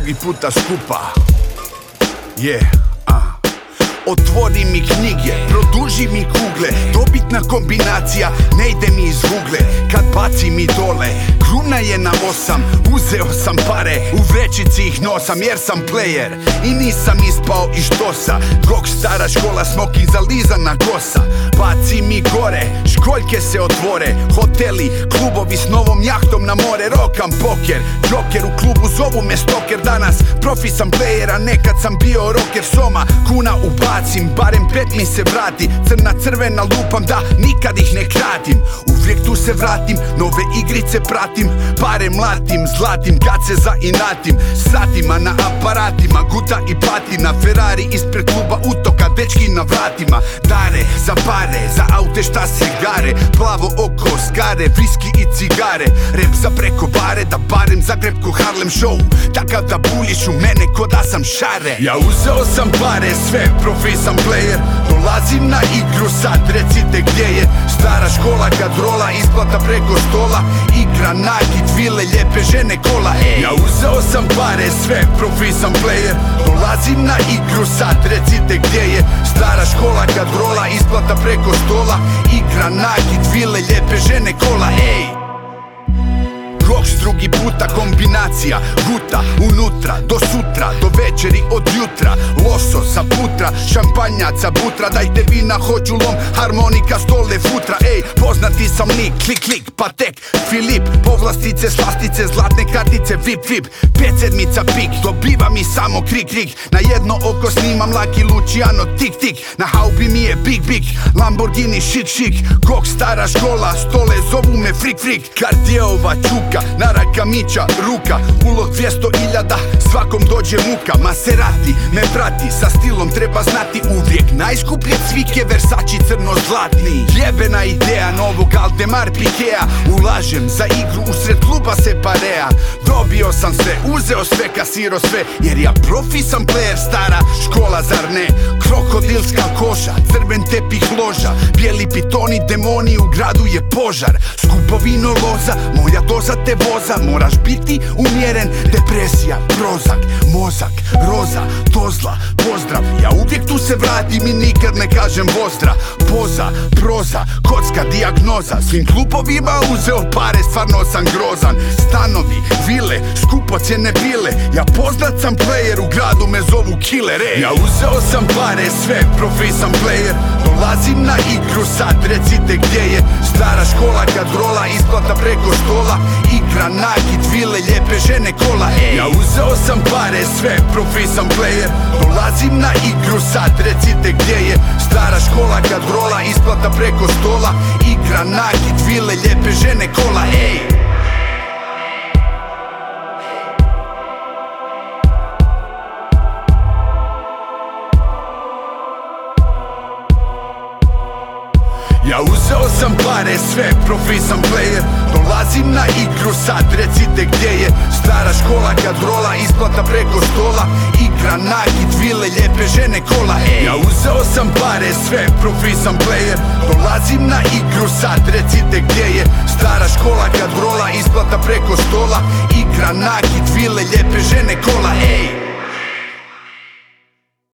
drugi puta skupa. Otvori mi knjige, produži mi kugle, dobitna kombinacija, ne ide mi iz Google. Kad baci mi dole, kruna je na 8, uzeo sam pare, u vrećici ih nosam jer sam player i nisam ispao iz štosa. Gok stara škola, smoking zalizana kosa. Baci mi gore, školjke se otvore, hoteli, klubovi s novom jahtom na more. Rokam poker, joker u klubu, zovu me stoker. Danas profi sam player, a nekad sam bio rocker. Soma, kuna ubacim, barem 5 mi se vrati. Crna crvena lupam, da nikad ih ne kratim. Uvijek tu se vratim, nove igrice pratim, pare mlatim, zlatim, kad se zainatim. Satima na aparatima, guta i patina, Ferrari ispred kluba utoka, dečki na vratima. Dare za pare, za aute šta se gare, plavo oko skare, viski i cigare. Rep za preko bare, da barem Zagreb ko Harlem Show, takav da buljiš u mene ko da sam šare. Ja uzeo sam pare, sve profi sam player, dolazim na igru, sad recite gdje je stara škola kad rola, isplata preko stola, igra nakit, vile, lijepe žene, kola. Ja uzeo sam pare, sve profi sam player, dolazim na igru, sad recite gdje je stara škola kad rola, isplata preko stola, igra nakit, vile, lijepe žene, kola. Goks drugi puta kombinacija, guta unutra, do sutra, do večeri od jutra. Loso sa putra, šampanjaca butra, dajte vina, hoću lom, harmonika, stole, futra. Poznati sam lik, klik, klik, Patek, Filip, povlastice, slastice, zlatne kartice, vip, vip. 5 sedmica pik, dobiva mi samo krik, krik. Na jedno oko snimam Lucky Luciano, tik, tik. Na haubi mi je big, big, Lamborghini, šik, šik. Goks stara škola, stole, zovu me frik, frik. Cartierova čuka, na rakamića ruka, ulog 200.000, svakom dođe muka. Maserati me prati, sa stilom treba znati uvijek. Najskuplje cvike, Versace crno-zlatni. Jebena ideja novog Aldemar Pikea. Ulažem za igru, usred kluba se parea. Dobio sam sve, uzeo sve, kasiro sve, jer ja profi sam player, stara škola, zar ne? Krokodilska koža, crven tepih loža, bijeli pitoni, demoni, u gradu je požar. Skupo vino loza, moja doza te voza, moraš biti umjeren, depresija, prozak, mozak, roza, tozla, pozdrav. Ja uvijek tu se vratim i nikad ne kažem vozdra. Poza, proza, kocka, dijagnoza, svim klupovima uzeo pare, stvarno sam grozan. Stanovi, vile, skupocjene bile, ja poznat sam player, u gradu me zovu killer. Ja uzeo sam pare, sve profi sam player, dolazim na igru, sad recite gdje je stara škola kad rola, isplata preko stola, igra nakit, vile, lijepe žene, kola. Ja uzeo sam pare, sve profi sam player, dolazim na igru, sad recite gdje je stara škola kad rola, isplata preko stola, igra nakit, vile, lijepe žene, kola. Ja uzeo sam pare, sve profi sam player, dolazim na igru, sad recite gdje je stara škola kad rola, isplata preko stola, igra nakit, vile, lijepe žene, kola. Ja uzeo sam pare, sve profi sam player, dolazim na igru, sad recite gdje je stara škola kad rola, isplata preko stola, igra nakit, vile, lijepe žene, kola.